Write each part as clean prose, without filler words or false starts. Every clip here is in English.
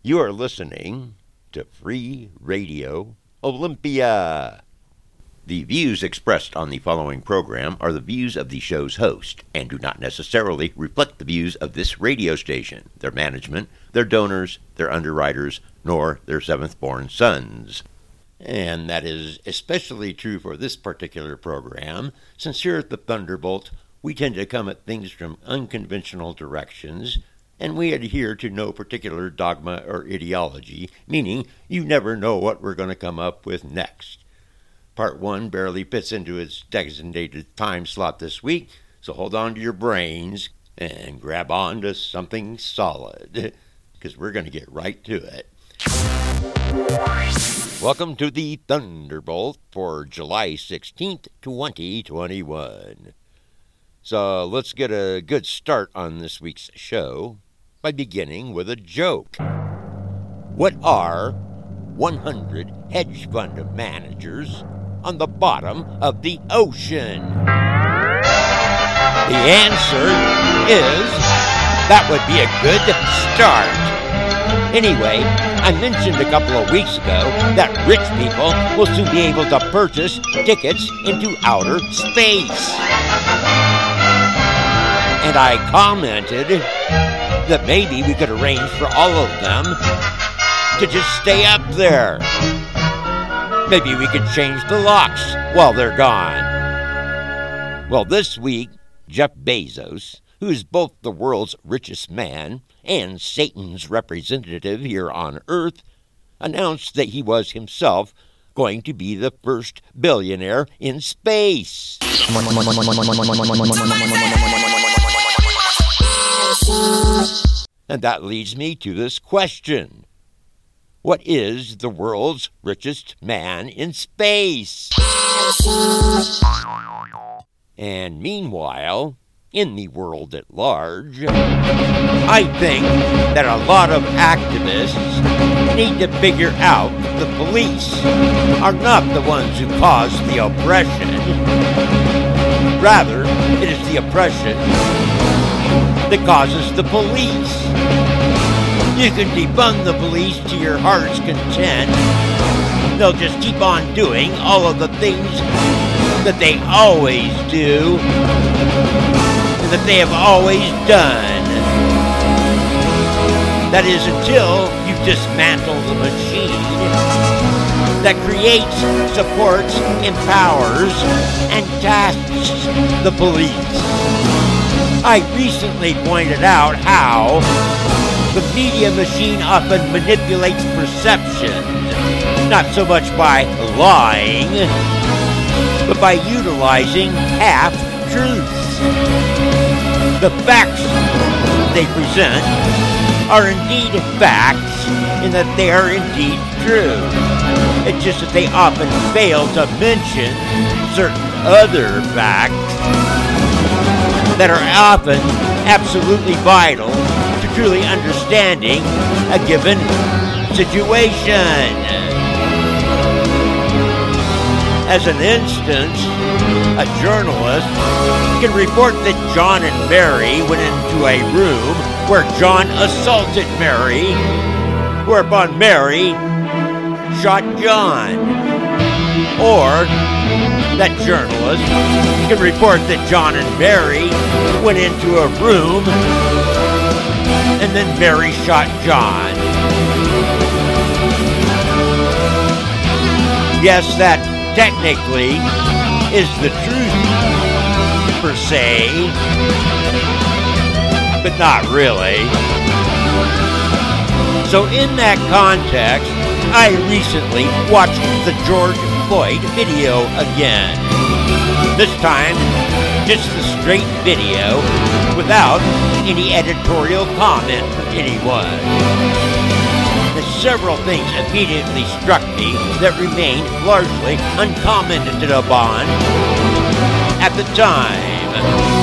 You are listening to Free Radio Olympia. The views expressed on the following program are the views of the show's host and do not necessarily reflect the views of this radio station, their management, their donors, their underwriters, nor their seventh-born sons. And that is especially true for this particular program, since here at the Thunderbolt, we tend to come at things from unconventional directions, and we adhere to no particular dogma or ideology, meaning you never know what we're going to come up with next. Part 1 barely fits into its designated time slot this week, so hold on to your brains and grab on to something solid, because we're going to get right to it. Welcome to the Thunderbolt for July 16th, 2021. So let's get a good start on this week's show by beginning with a joke. What are 100 hedge fund managers on the bottom of the ocean? The answer is, that would be a good start. Anyway, I mentioned a couple of weeks ago that rich people will soon be able to purchase tickets into outer space. And I commented that maybe we could arrange for all of them to just stay up there. Maybe we could change the locks while they're gone. Well, this week, Jeff Bezos, who is both the world's richest man and Satan's representative here on Earth, announced that he was himself going to be the first billionaire in space. And that leads me to this question. What is the world's richest man in space? And meanwhile, in the world at large, I think that a lot of activists need to figure out that the police are not the ones who cause the oppression. Rather, it is the oppression that causes the police. You can defund the police to your heart's content. They'll just keep on doing all of the things that they always do, that they have always done. That is, until you dismantle the machine that creates, supports, empowers, and tasks the police. I recently pointed out how the media machine often manipulates perception, not so much by lying, but by utilizing half-truths. The facts they present are indeed facts, in that they are indeed true. It's just that they often fail to mention certain other facts that are often absolutely vital to truly understanding a given situation. As an instance, a journalist can report that John and Mary went into a room where John assaulted Mary, whereupon Mary shot John. Or that journalist can report that John and Mary went into a room and then Mary shot John. Yes, that technically is the truth, per se, but not really. So in that context, I recently watched the George Floyd video again. This time, just the straight video, without any editorial comment from anyone. Several things immediately struck me that remained largely uncommented upon at the time.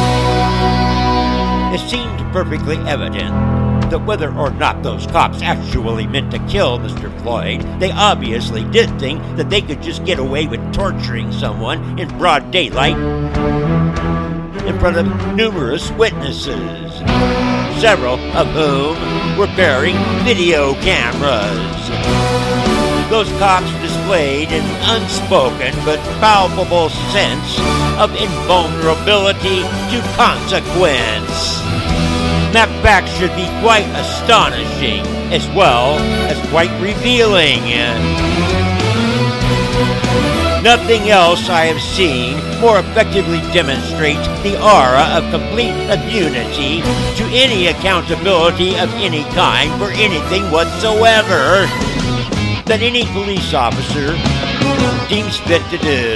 It seemed perfectly evident that whether or not those cops actually meant to kill Mr. Floyd, they obviously did think that they could just get away with torturing someone in broad daylight in front of numerous witnesses. several of whom were bearing video cameras. Those cops displayed an unspoken but palpable sense of invulnerability to consequence. That fact should be quite astonishing, as well as quite revealing. Nothing else I have seen more effectively demonstrates the aura of complete immunity to any accountability of any kind for anything whatsoever that any police officer deems fit to do.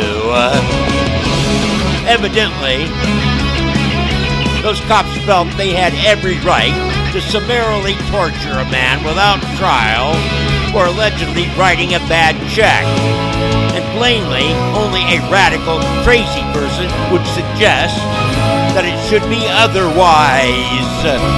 Evidently, those cops felt they had every right to summarily torture a man without trial for allegedly writing a bad check. And plainly, only a radical, crazy person would suggest that it should be otherwise.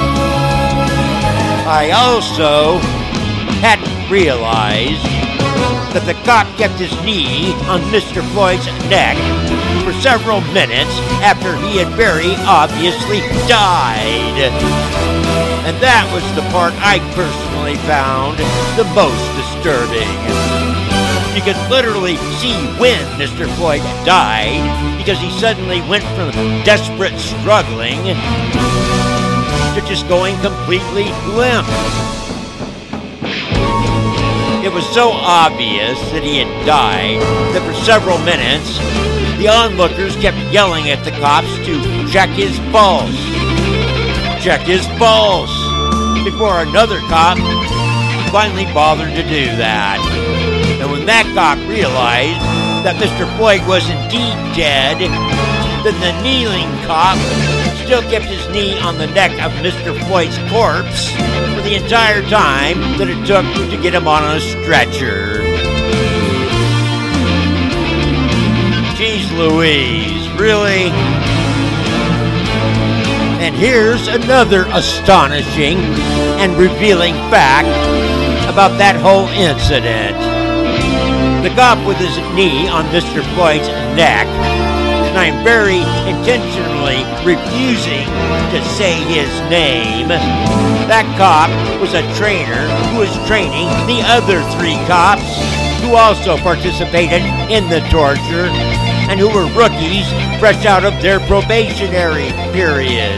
I also hadn't realized that the cop kept his knee on Mr. Floyd's neck for several minutes after he had very obviously died. And that was the part I personally found the most disturbing. You could literally see when Mr. Floyd died because he suddenly went from desperate struggling to just going completely limp. It was so obvious that he had died that for several minutes, the onlookers kept yelling at the cops to check his pulse. Check his pulse! Before another cop finally bothered to do that. And when that cop realized that Mr. Floyd was indeed dead, then the kneeling cop still kept his knee on the neck of Mr. Floyd's corpse for the entire time that it took to get him on a stretcher. Jeez Louise, really? And here's another astonishing and revealing fact about that whole incident. The cop with his knee on Mr. Floyd's neck, and I'm very intentionally refusing to say his name, that cop was a trainer who was training the other 3 cops who also participated in the torture and who were rookies fresh out of their probationary periods.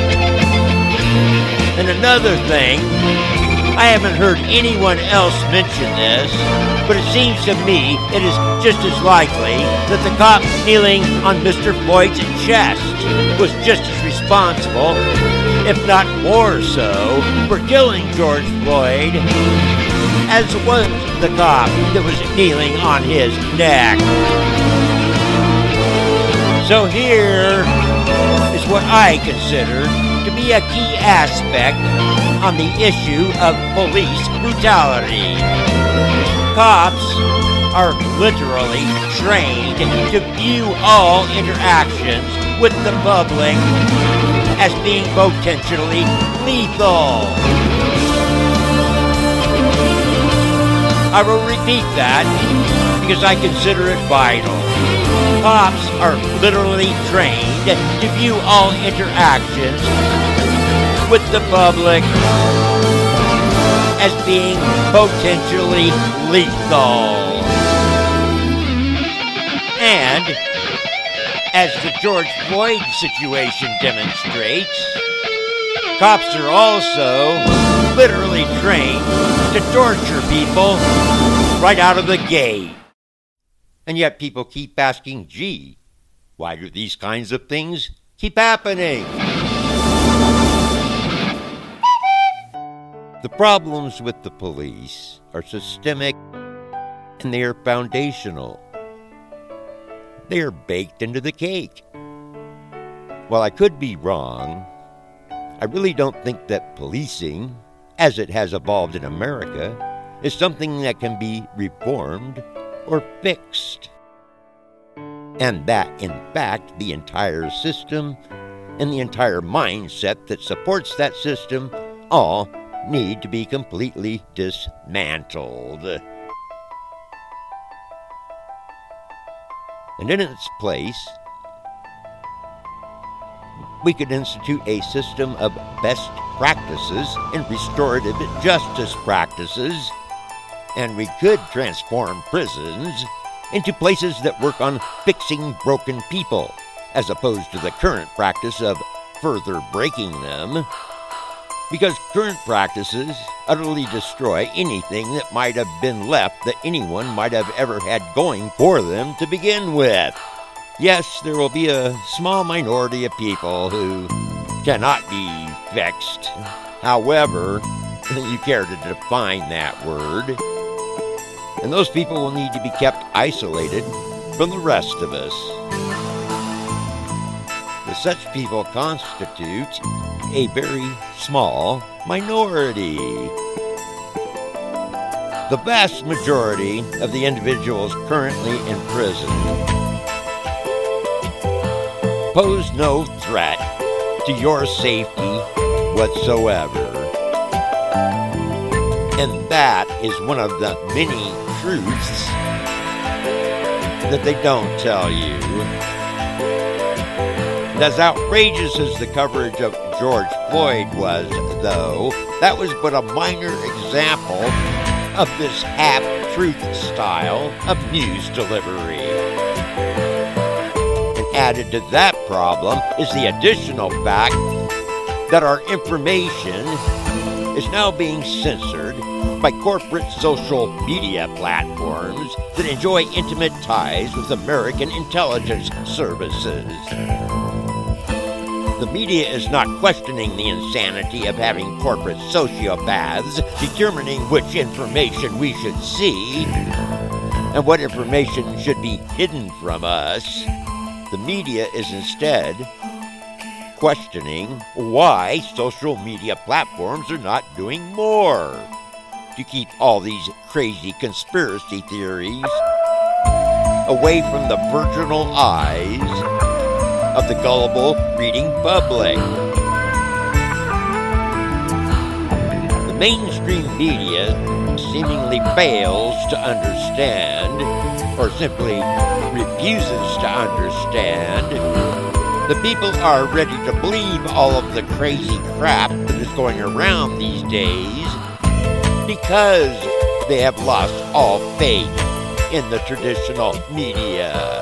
And another thing, I haven't heard anyone else mention this, but it seems to me it is just as likely that the cop kneeling on Mr. Floyd's chest was just as responsible, if not more so, for killing George Floyd as was the cop that was kneeling on his neck. So here is what I consider to be a key aspect on the issue of police brutality. Cops are literally trained to view all interactions with the public as being potentially lethal. I will repeat that because I consider it vital. Cops are literally trained to view all interactions with the public as being potentially lethal. And, as the George Floyd situation demonstrates, cops are also literally trained to torture people right out of the gate. And yet people keep asking, gee, why do these kinds of things keep happening? The problems with the police are systemic and they are foundational. They are baked into the cake. While I could be wrong, I really don't think that policing, as it has evolved in America, is something that can be reformed or fixed. And that, in fact, the entire system and the entire mindset that supports that system all need to be completely dismantled. And in its place, we could institute a system of best practices and restorative justice practices, and we could transform prisons into places that work on fixing broken people, as opposed to the current practice of further breaking them, because current practices utterly destroy anything that might have been left that anyone might have ever had going for them to begin with. Yes, there will be a small minority of people who cannot be fixed. However, you care to define that word. And those people will need to be kept isolated from the rest of us. Such people constitute a very small minority. The vast majority of the individuals currently in prison pose no threat to your safety whatsoever. And that is one of the many truths that they don't tell you. As outrageous as the coverage of George Floyd was, though, that was but a minor example of this half-truth style of news delivery. And added to that problem is the additional fact that our information is now being censored by corporate social media platforms that enjoy intimate ties with American intelligence services. The media is not questioning the insanity of having corporate sociopaths determining which information we should see and what information should be hidden from us. The media is instead questioning why social media platforms are not doing more to keep all these crazy conspiracy theories away from the virginal eyes of the gullible reading public. The mainstream media seemingly fails to understand, or simply refuses to understand, that people are ready to believe all of the crazy crap that is going around these days because they have lost all faith in the traditional media.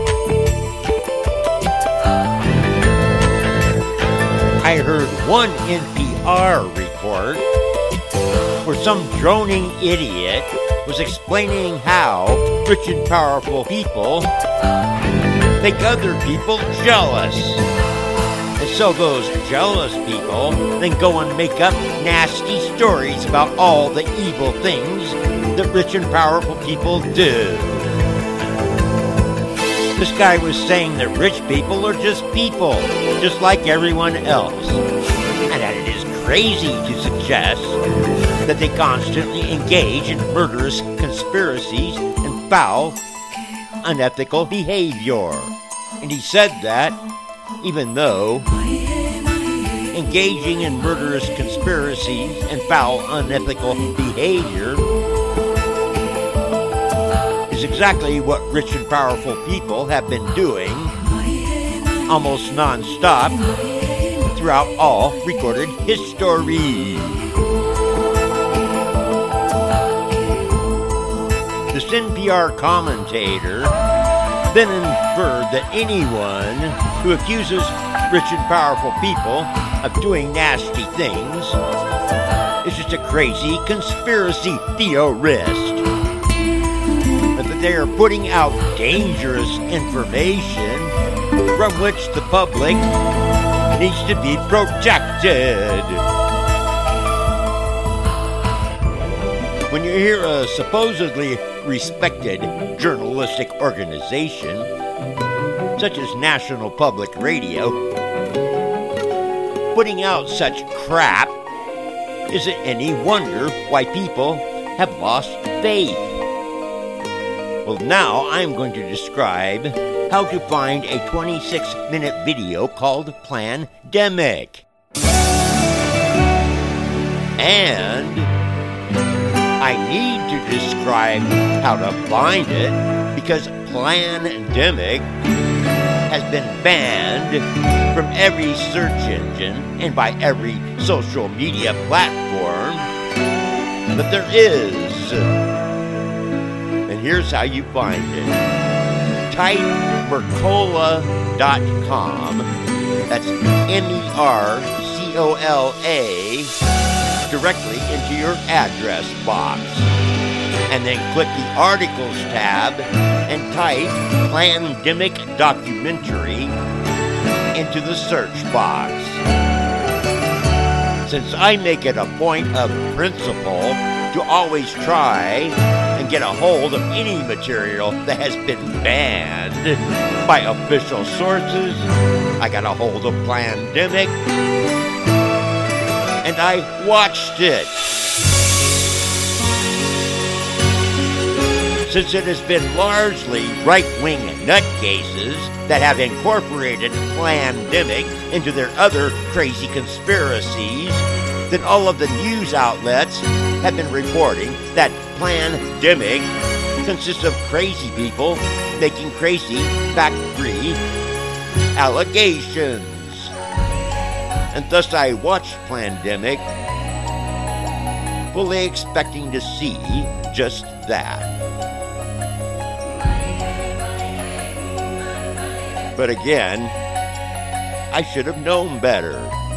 I heard one NPR report where some droning idiot was explaining how rich and powerful people make other people jealous. And so those jealous people then go and make up nasty stories about all the evil things that rich and powerful people do. This guy was saying that rich people are just people, just like everyone else. And that it is crazy to suggest that they constantly engage in murderous conspiracies and foul, unethical behavior. And he said that even though engaging in murderous conspiracies and foul, unethical behavior is exactly what rich and powerful people have been doing almost non-stop throughout all recorded history. This NPR commentator then inferred that anyone who accuses rich and powerful people of doing nasty things is just a crazy conspiracy theorist. But that they are putting out dangerous information from which the public needs to be protected. When you hear a supposedly respected journalistic organization, such as National Public Radio, putting out such crap, is it any wonder why people have lost faith? Well, now I'm going to describe how to find a 26-minute video called Plandemic. And I need to describe how to find it because Plandemic has been banned from every search engine and by every social media platform. But there is. And here's how you find it. Type Mercola.com. That's MERCOLA directly into your address box. And then click the Articles tab and type Plandemic Documentary into the search box. Since I make it a point of principle to always try and get a hold of any material that has been banned by official sources, I got a hold of Plandemic and I watched it. Since it has been largely right-wing nutcases that have incorporated Plandemic into their other crazy conspiracies, then all of the news outlets have been reporting that Plandemic consists of crazy people making crazy, fact-free allegations. And thus I watched Plandemic, fully expecting to see just that. But again, I should have known better.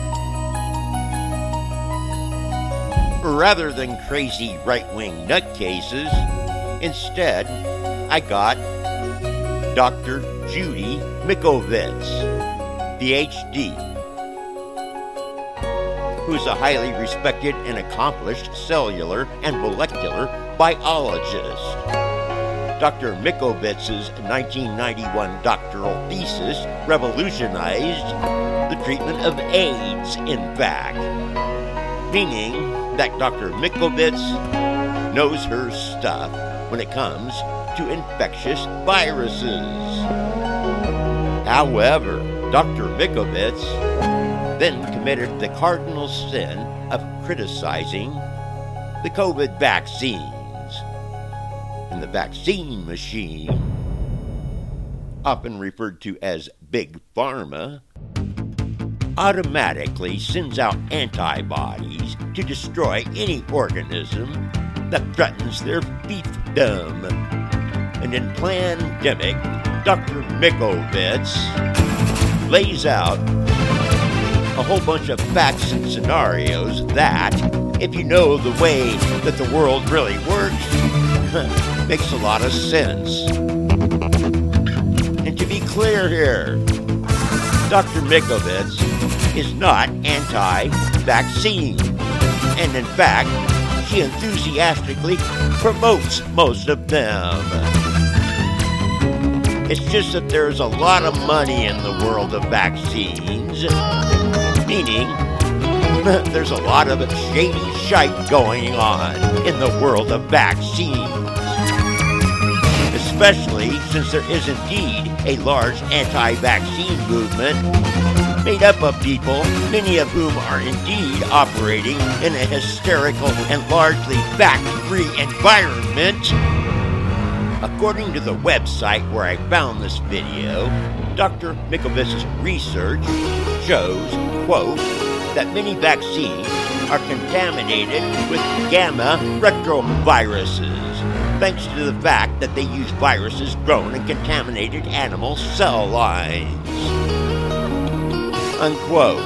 Rather than crazy right-wing nutcases, instead, I got Dr. Judy Mikovits, PhD, who is a highly respected and accomplished cellular and molecular biologist. Dr. Mikovits' 1991 doctoral thesis revolutionized the treatment of AIDS, in fact, meaning that Dr. Mikovits knows her stuff when it comes to infectious viruses. However, Dr. Mikovits then committed the cardinal sin of criticizing the COVID vaccines. And the vaccine machine, often referred to as Big Pharma, automatically sends out antibodies to destroy any organism that threatens their fiefdom. And in Plandemic, Dr. Mikovits lays out a whole bunch of facts and scenarios that, if you know the way that the world really works, makes a lot of sense. And to be clear here, Dr. Mikovits is not anti-vaccine. And in fact, she enthusiastically promotes most of them. It's just that there's a lot of money in the world of vaccines, meaning there's a lot of shady shite going on in the world of vaccines. Especially since there is indeed a large anti-vaccine movement made up of people, many of whom are indeed operating in a hysterical and largely fact-free environment. According to the website where I found this video, Dr. Mikovits' research shows, quote, that many vaccines are contaminated with gamma retroviruses, thanks to the fact that they use viruses grown in contaminated animal cell lines. Unquote.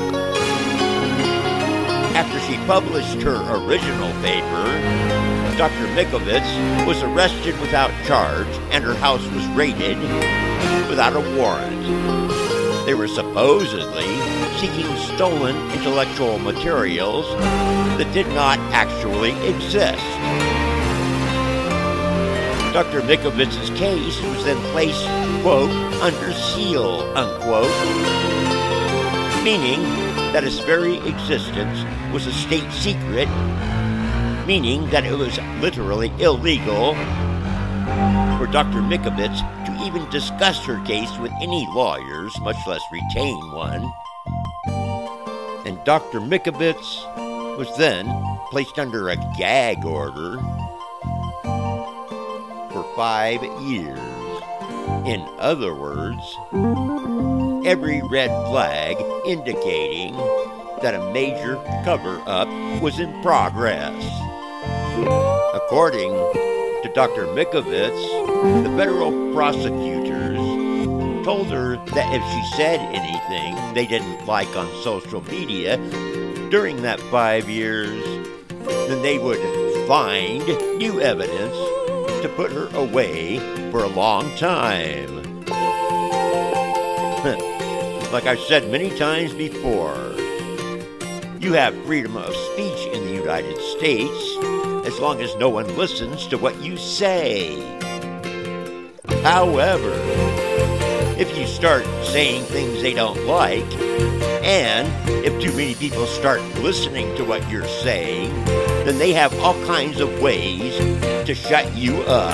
After she published her original paper, Dr. Mikovits was arrested without charge and her house was raided without a warrant. They were supposedly seeking stolen intellectual materials that did not actually exist. Dr. Mikovits' case was then placed, quote, under seal, unquote, meaning that its very existence was a state secret, meaning that it was literally illegal for Dr. Mikovits to even discuss her case with any lawyers, much less retain one. And Dr. Mikovits was then placed under a gag order for 5 years. In other words, every red flag indicating that a major cover-up was in progress. According to Dr. Mikovits, the federal prosecutors told her that if she said anything they didn't like on social media during that 5 years, then they would find new evidence to put her away for a long time. Like I've said many times before, you have freedom of speech in the United States as long as no one listens to what you say. However, if you start saying things they don't like, and if too many people start listening to what you're saying, then they have all kinds of ways to shut you up.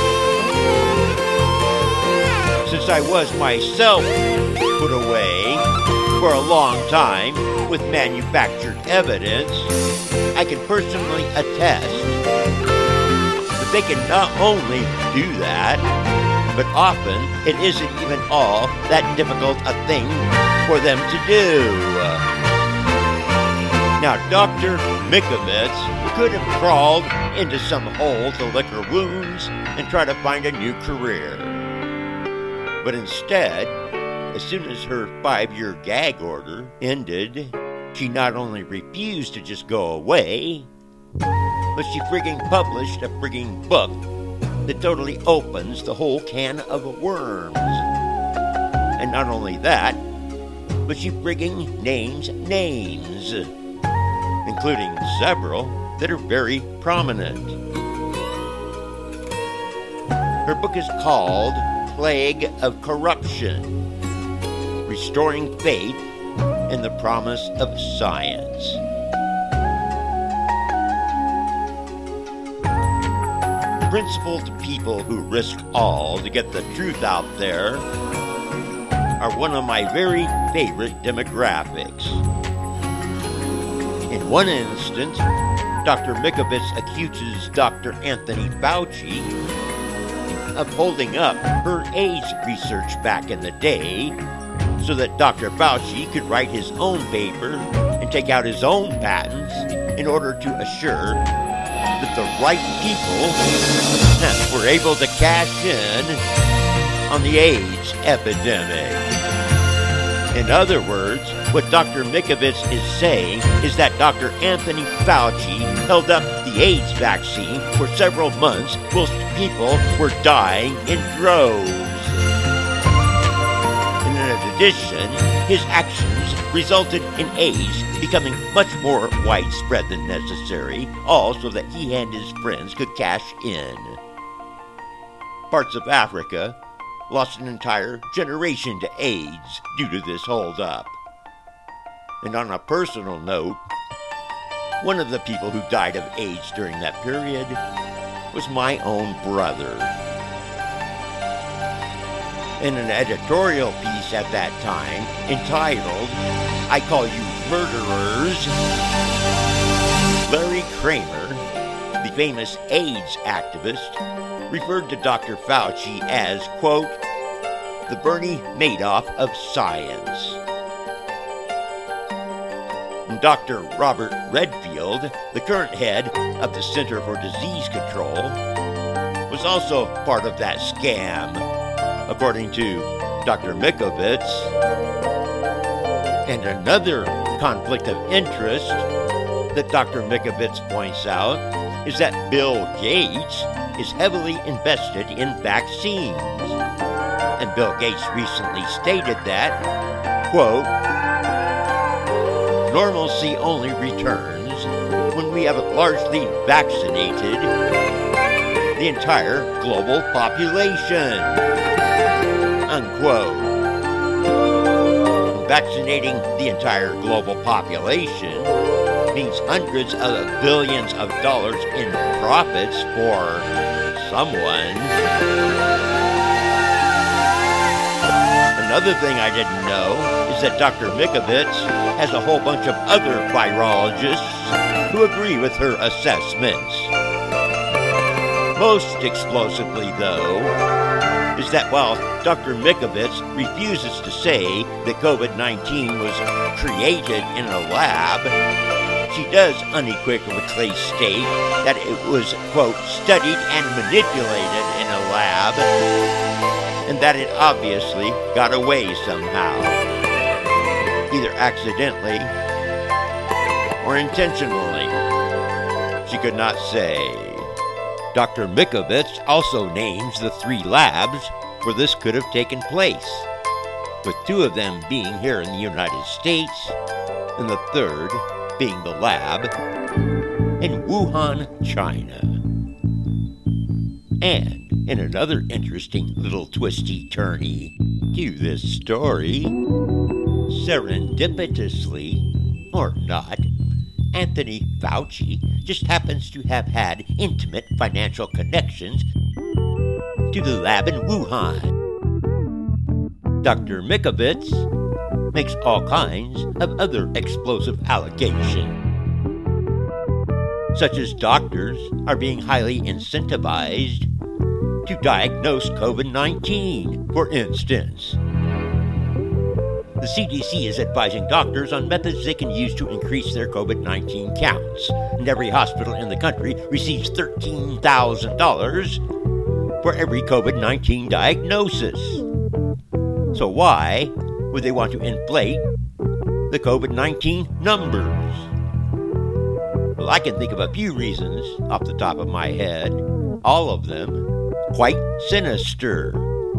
Since I was myself put away for a long time with manufactured evidence, I can personally attest that they can not only do that, but often it isn't even all that difficult a thing for them to do. Now, Dr. Mikovits could have crawled into some hole to lick her wounds and try to find a new career. But instead, as soon as her 5-year gag order ended, she not only refused to just go away, but she frigging published a frigging book that totally opens the whole can of worms. And not only that, but she frigging names names, including several that are very prominent. Her book is called Plague of Corruption: Restoring Faith in the Promise of Science. Principled people who risk all to get the truth out there are one of my very favorite demographics. In one instance, Dr. Mikovits accuses Dr. Anthony Fauci of holding up her AIDS research back in the day so that Dr. Fauci could write his own paper and take out his own patents in order to assure that the right people were able to cash in on the AIDS epidemic. In other words, what Dr. Mikovits is saying is that Dr. Anthony Fauci held up the AIDS vaccine for several months whilst people were dying in droves. And in addition, his actions resulted in AIDS becoming much more widespread than necessary, all so that he and his friends could cash in. Parts of Africa lost an entire generation to AIDS due to this holdup. And on a personal note, one of the people who died of AIDS during that period was my own brother. In an editorial piece at that time entitled, "I Call You Murderers," Larry Kramer, the famous AIDS activist, referred to Dr. Fauci as, quote, "the Bernie Madoff of science." And Dr. Robert Redfield, the current head of the Center for Disease Control, was also part of that scam, according to Dr. Mikovits. And another conflict of interest that Dr. Mikovits points out is that Bill Gates is heavily invested in vaccines. And Bill Gates recently stated that, quote, "Normalcy only returns when we have largely vaccinated the entire global population," unquote. Vaccinating the entire global population means hundreds of billions of dollars in profits for someone. Another thing I didn't know is that Dr. Mikovits has a whole bunch of other virologists who agree with her assessments. Most explosively, though, is that while Dr. Mikovits refuses to say that COVID-19 was created in a lab, she does unequivocally state that it was, quote, studied and manipulated in a lab, and that it obviously got away somehow, either accidentally or intentionally. She could not say. Dr. Mikovits also names the 3 labs where this could have taken place, with 2 of them being here in the United States, and the 3rd being the lab in Wuhan, China. And in another interesting little twisty-turny to this story, serendipitously, or not, Anthony Fauci just happens to have had intimate financial connections to the lab in Wuhan. Dr. Mikovits makes all kinds of other explosive allegations, such as doctors are being highly incentivized to diagnose COVID-19, for instance. The CDC is advising doctors on methods they can use to increase their COVID-19 counts, and every hospital in the country receives $13,000 for every COVID-19 diagnosis. So why would they want to inflate the COVID-19 numbers? Well, I can think of a few reasons off the top of my head, all of them quite sinister.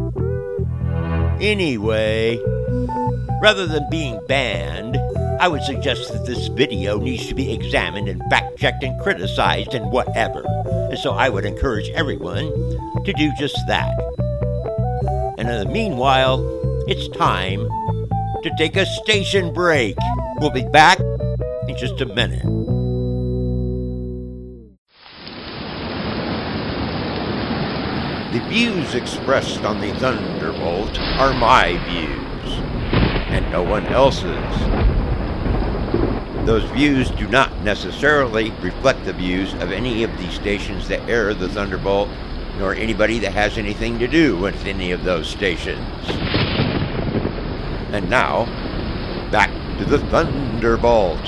Anyway, rather than being banned, I would suggest that this video needs to be examined and fact-checked and criticized and whatever. And so I would encourage everyone to do just that. And in the meanwhile, it's time to take a station break. We'll be back in just a minute. The views expressed on the Thunderbolt are my views, and no one else's. Those views do not necessarily reflect the views of any of the stations that air the Thunderbolt, nor anybody that has anything to do with any of those stations. And now, back to the Thunderbolt.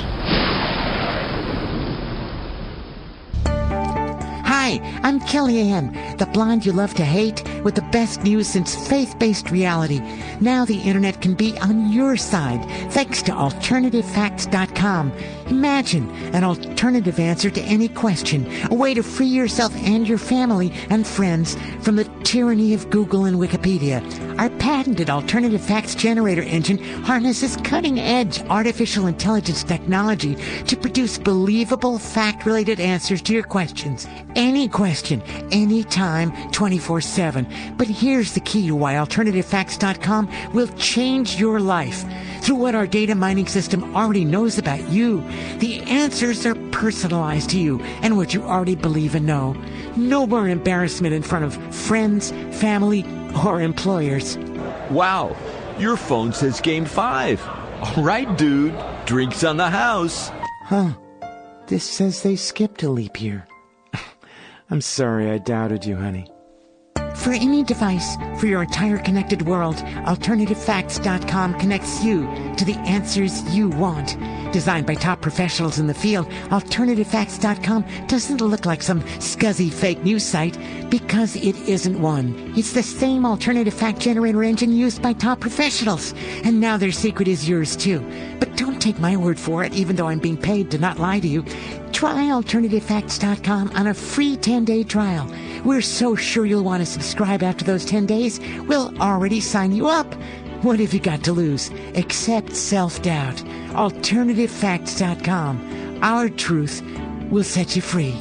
Hi, I'm Kellyanne, the blonde you love to hate, with the best news since faith-based reality. Now the internet can be on your side, thanks to AlternativeFacts.com. Imagine an alternative answer to any question, a way to free yourself and your family and friends from the tyranny of Google and Wikipedia. Our patented alternative facts generator engine harnesses cutting-edge artificial intelligence technology to produce believable fact-related answers to your questions. Any question, anytime, 24/7. But here's the key to why AlternativeFacts.com will change your life. Through what our data mining system already knows about you, the answers are personalized to you and what you already believe and know. No more embarrassment in front of friends, family, or employers. Wow, your phone says Game 5. All right, dude, drinks on the house. Huh, this says they skipped a leap year. I'm sorry I doubted you, honey. For any device, for your entire connected world, AlternativeFacts.com connects you to the answers you want. Designed by top professionals in the field, AlternativeFacts.com doesn't look like some scuzzy fake news site because it isn't one. It's the same alternative fact generator engine used by top professionals. And now their secret is yours too. But don't take my word for it, even though I'm being paid to not lie to you. Try AlternativeFacts.com on a free 10-day trial. We're so sure you'll want to subscribe after those 10 days, we'll already sign you up. What have you got to lose? Except self-doubt. AlternativeFacts.com. Our truth will set you free.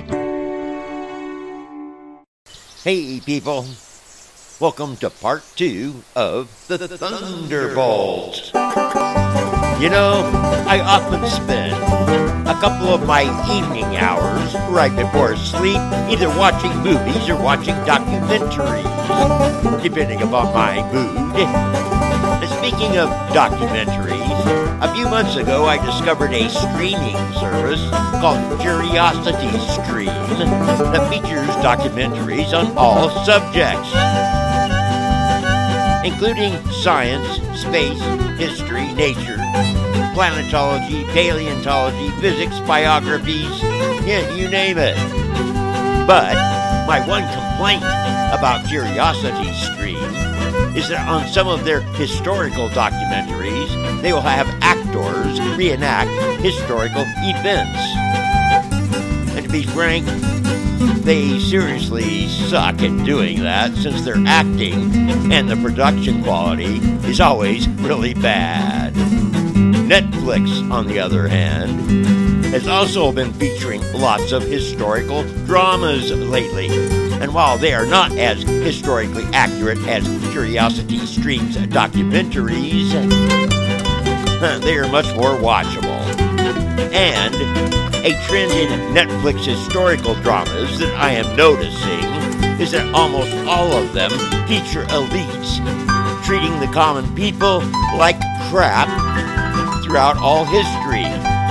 Hey, people. Welcome to part 2 of the Thunderbolt. You know, I often spend a couple of my evening hours right before sleep either watching movies or watching documentaries, depending upon my mood. Speaking of documentaries, a few months ago I discovered a streaming service called Curiosity Stream that features documentaries on all subjects. including science, space, history, nature, planetology, paleontology, physics, biographies, you name it. But my one complaint about Curiosity Stream is that on some of their historical documentaries, they will have actors reenact historical events. And to be frank, they seriously suck at doing that, since their acting and the production quality is always really bad. Netflix, on the other hand, has also been featuring lots of historical dramas lately. And while they are not as historically accurate as Curiosity Stream's documentaries, they are much more watchable. And a trend in Netflix historical dramas that I am noticing is that almost all of them feature elites treating the common people like crap throughout all history,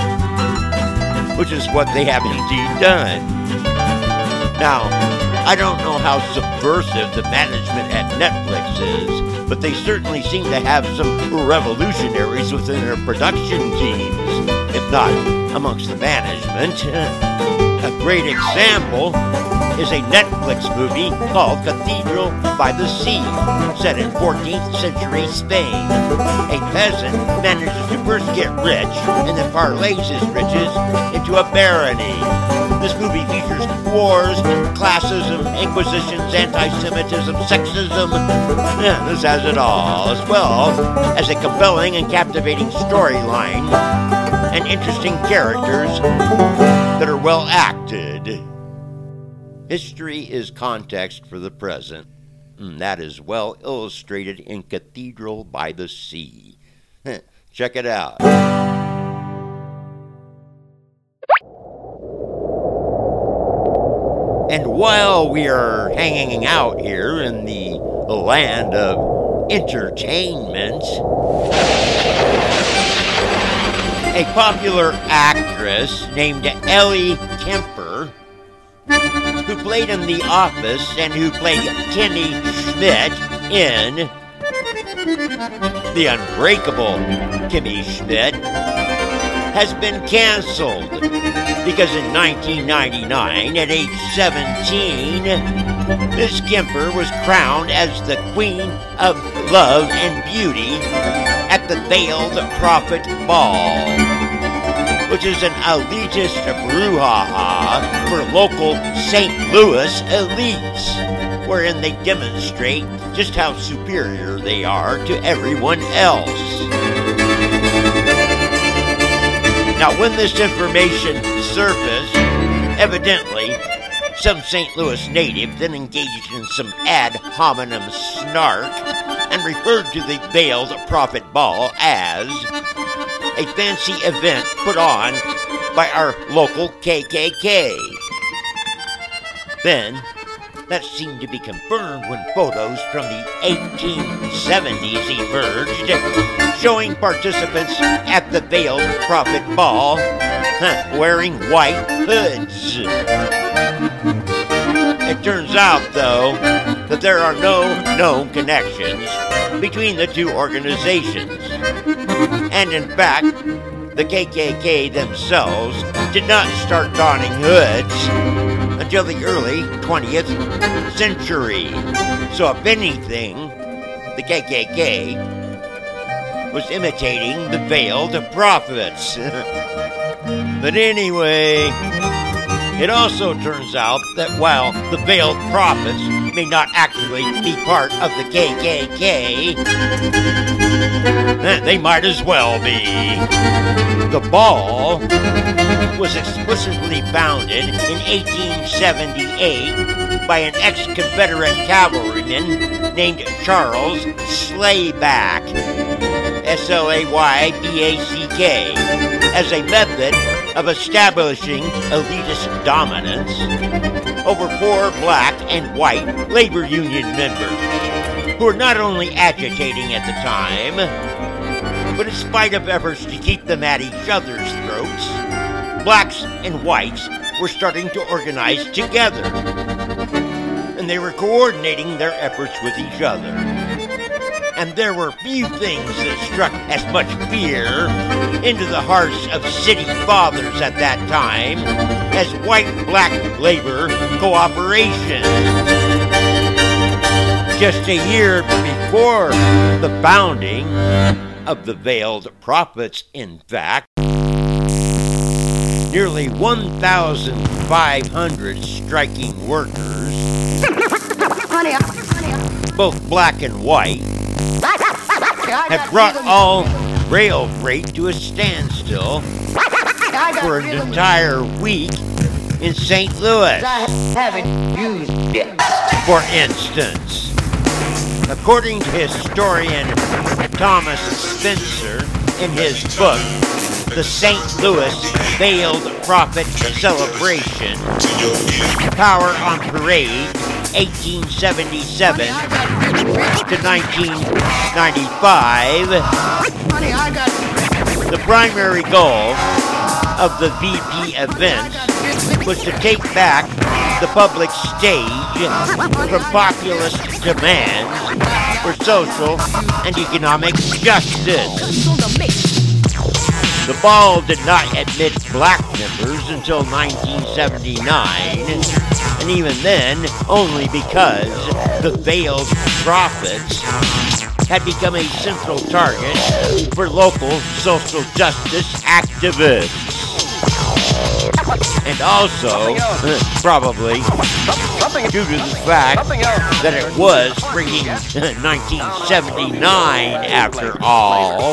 which is what they have indeed done. Now, I don't know how subversive the management at Netflix is, but they certainly seem to have some revolutionaries within their production teams, if not amongst the management. A great example is a Netflix movie called Cathedral by the Sea, set in 14th century Spain. A peasant manages to first get rich and then parlays his riches into a barony. This movie features wars, classism, inquisitions, anti-Semitism, sexism. This has it all, as well as a compelling and captivating storyline and interesting characters that are well acted. History is context for the present. That is well illustrated in Cathedral by the Sea. Check it out. And while we are hanging out here in the land of entertainment, a popular actress named Ellie Kemper, who played in The Office and who played Kimmy Schmidt in The Unbreakable Kimmy Schmidt, has been canceled because in 1999, at age 17, Miss Kemper was crowned as the Queen of Love and Beauty at the Veiled Prophet Ball, which is an elitist brouhaha for local St. Louis elites, wherein they demonstrate just how superior they are to everyone else. Now, when this information surfaced, evidently, some St. Louis native then engaged in some ad hominem snark and referred to the Veiled Prophet Ball as a fancy event put on by our local KKK. Then, that seemed to be confirmed when photos from the 1870s emerged, showing participants at the Veiled Prophet Ball wearing white hoods. It turns out, though, that there are no known connections between the two organizations. And in fact, the KKK themselves did not start donning hoods until the early 20th century. So if anything, the KKK was imitating the Veiled Prophets. But anyway, it also turns out that while the Veiled Prophets may not actually be part of the KKK, they might as well be. The ball was explicitly founded in 1878 by an ex-Confederate cavalryman named Charles Slayback, Slayback, as a method of establishing elitist dominance over poor black and white labor union members, who were not only agitating at the time, but in spite of efforts to keep them at each other's throats, blacks and whites were starting to organize together, and they were coordinating their efforts with each other. and there were few things that struck as much fear into the hearts of city fathers at that time as white-black labor cooperation. Just a year before the founding of the Veiled Prophets, in fact, nearly 1,500 striking workers, both black and white, had brought all rail freight to a standstill for an entire week in St. Louis. For instance, according to historian Thomas Spencer in his book, The St. Louis Veiled Prophet Celebration, Power on Parade, 1877 to 1995, the primary goal of the VP events was to take back the public stage from populist demands for social and economic justice. The ball did not admit black members until 1979, and even then only because the Veiled Prophets had become a central target for local social justice activists. And also, probably, due to the fact that it was freaking 1979 after all.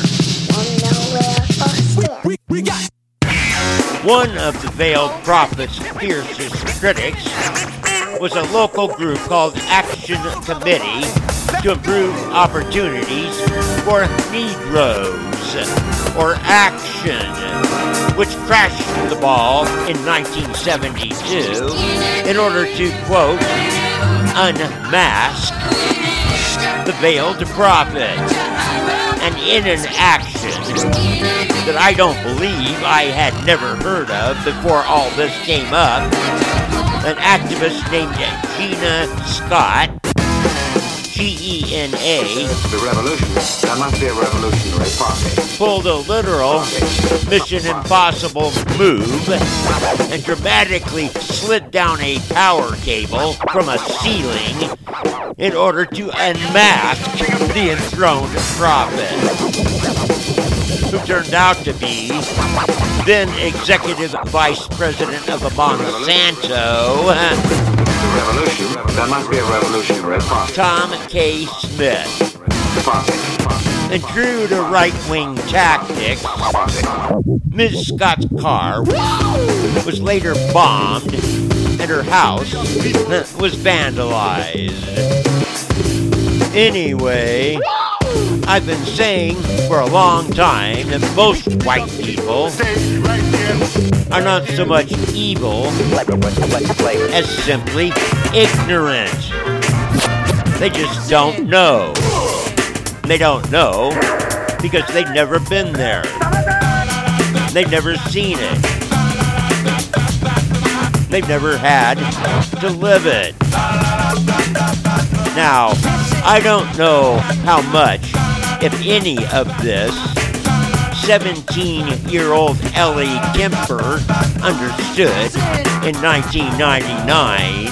One of the Veiled Prophets' fiercest critics was a local group called Action Committee to Improve Opportunities for Negroes, or Action, which crashed the ball in 1972 in order to, quote, unmask the Veiled Prophet. And in an action that I don't believe I had never heard of before all this came up, an activist named Gina Scott, G-E-N-A, the revolution, that must be a revolutionary party, pulled a literal Mission Impossible move and dramatically slid down a power cable from a ceiling in order to unmask the enthroned prophet, who turned out to be then Executive Vice President of Monsanto, the revolution, that must be a revolutionary party, Tom K. Smith. And true to right-wing tactics, Ms. Scott's car was later bombed and her house was vandalized. Anyway, I've been saying for a long time that most white people are not so much evil as simply ignorant. They just don't know. They don't know because they've never been there. They've never seen it. They've never had to live it. Now, I don't know how much, if any, of this 17-year-old Ellie Kemper understood in 1999,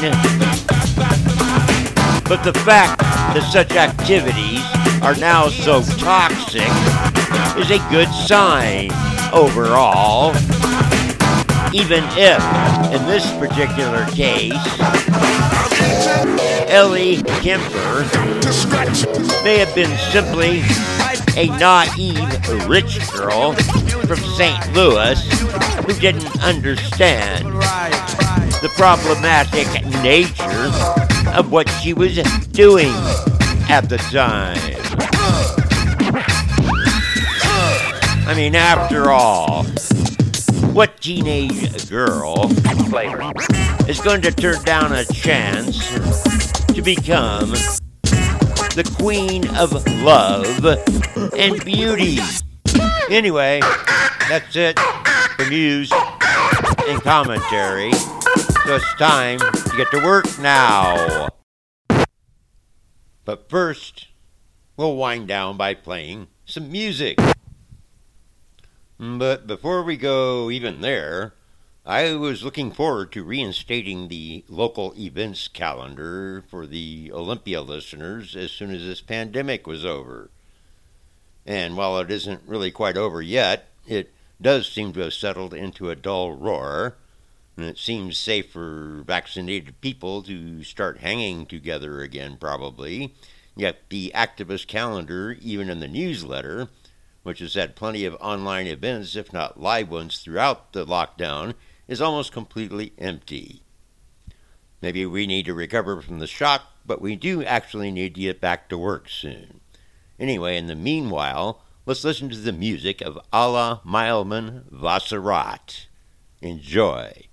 but the fact that such activities are now so toxic is a good sign overall, even if, in this particular case, Ellie Kemper may have been simply a naive rich girl from St. Louis who didn't understand the problematic nature of what she was doing at the time. I mean, after all, what teenage girl is going to turn down a chance to become the queen of love and beauty? Anyway, that's it for news and commentary. So it's time to get to work now. But first, we'll wind down by playing some music. But before we go even there, I was looking forward to reinstating the local events calendar for the Olympia listeners as soon as this pandemic was over. And while it isn't really quite over yet, it does seem to have settled into a dull roar, and it seems safe for vaccinated people to start hanging together again probably. Yet the activist calendar, even in the newsletter, which has had plenty of online events, if not live ones, throughout the lockdown, is almost completely empty. Maybe we need to recover from the shock, but we do actually need to get back to work soon. Anyway, in the meanwhile, let's listen to the music of Alla Mailman Vasserat. Enjoy.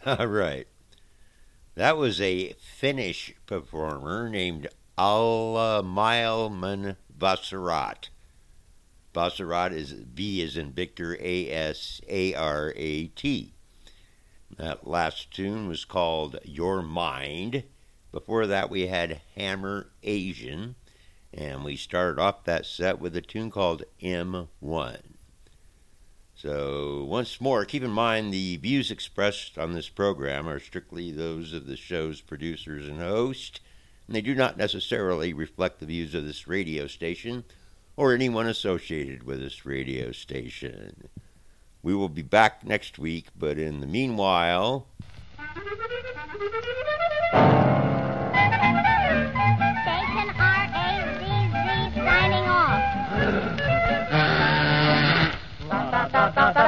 All right. That was a Finnish performer named Alla Maailman Vasarat. Vasarat is V as in Victor, Asarat. That last tune was called Your Mind. Before that we had Hammer Asian. And we started off that set with a tune called M1. So, once more, keep in mind the views expressed on this program are strictly those of the show's producers and host, and they do not necessarily reflect the views of this radio station or anyone associated with this radio station. We will be back next week, but in the meanwhile... Station RAZZ signing off.